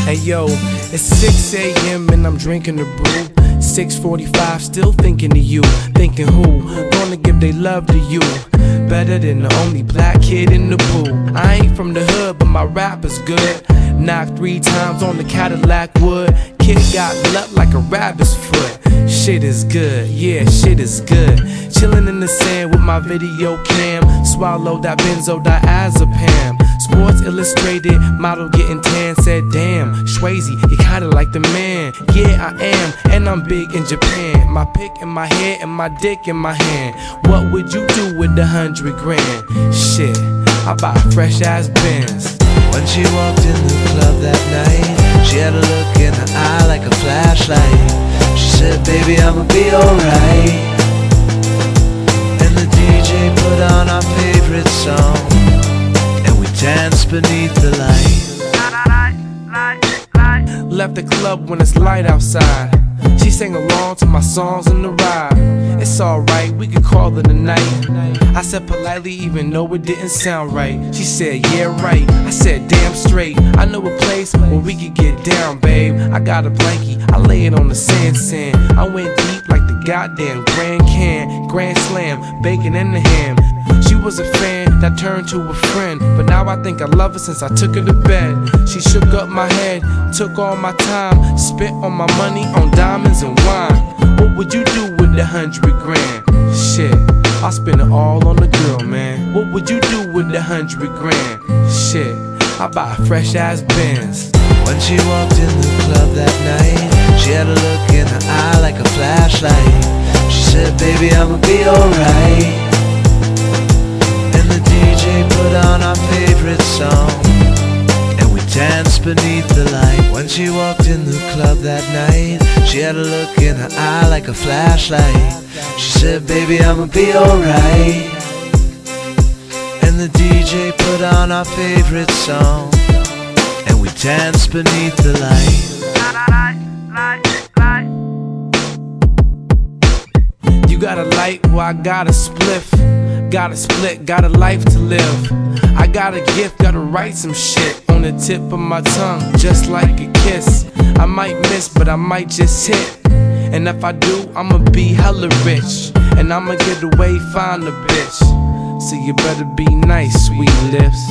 Hey yo, it's 6 a.m. and I'm drinking the brew. 6:45, still thinking of you. Thinking who gonna give they love to you better than the only black kid in the pool. I ain't from the hood, but my rap is good. Knocked 3 times on the Cadillac wood. Kid got blood like a rabbit's foot. Shit is good, yeah, shit is good. Chillin' in the sand with my video cam. Swallow that benzodiazepam. Sports Illustrated, model getting tan. Said damn, Swayze, you kinda like the man. Yeah, I am, and I'm big in Japan. My pick in my head and my dick in my hand. What would you do with 100 grand? Shit, I buy fresh ass Benz. When she walked in the club that night, she had a look in her eye like a flashlight. She said, baby, I'ma be alright. And the DJ put on our favorite song, and we danced beneath the light. Left the club when it's light outside. She sang along to my songs in the ride. It's alright, we could call it a night. I said politely, even though it didn't sound right. She said, yeah, right. I said, damn straight. I know a place where we could get down, babe. I got a blankie, I lay it on the sand. I went deep like the goddamn Grand Can. Grand Slam, bacon and the ham. She was a fan that turned to a friend, but now I think I love her since I took her to bed. She shook up my head, took all my time, spent all my money on diamonds and wine. What would you do with 100 grand? Shit, I'll spend it all on the girl, man. What would you do with 100 grand? Shit, I buy a fresh ass Benz. When she walked in the club that night, she had a look in her eye like a flashlight. She said, baby, I'ma be alright. The DJ put on our favorite song, and we danced beneath the light. When she walked in the club that night, she had a look in her eye like a flashlight. She said, baby, I'ma be alright. And the DJ put on our favorite song, and we danced beneath the light. You got a light, well I got a spliff. Got a split, got a life to live. I got a gift, gotta write some shit on the tip of my tongue, just like a kiss. I might miss, but I might just hit. And if I do, I'ma be hella rich. And I'ma get away, find a bitch. So you better be nice, sweet lips.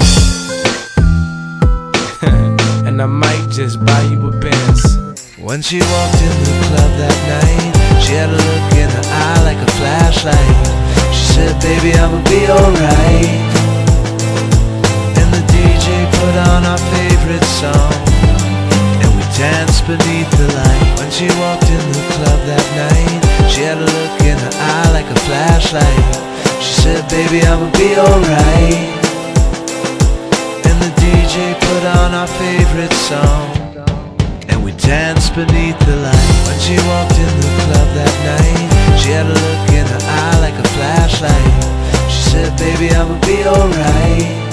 And I might just buy you a Benz. When she walked in the club that night, she had a look in her eye like a flashlight. She said, baby, I'ma be alright. And the DJ put on our favorite song, and we danced beneath the light. When she walked in the club that night, she had a look in her eye like a flashlight. She said, baby, I'ma be alright. And the DJ put on our favorite song, and we danced beneath the light. When she walked in the club that night, she had a look in her eye like a flashlight. She said, baby, I'ma be alright.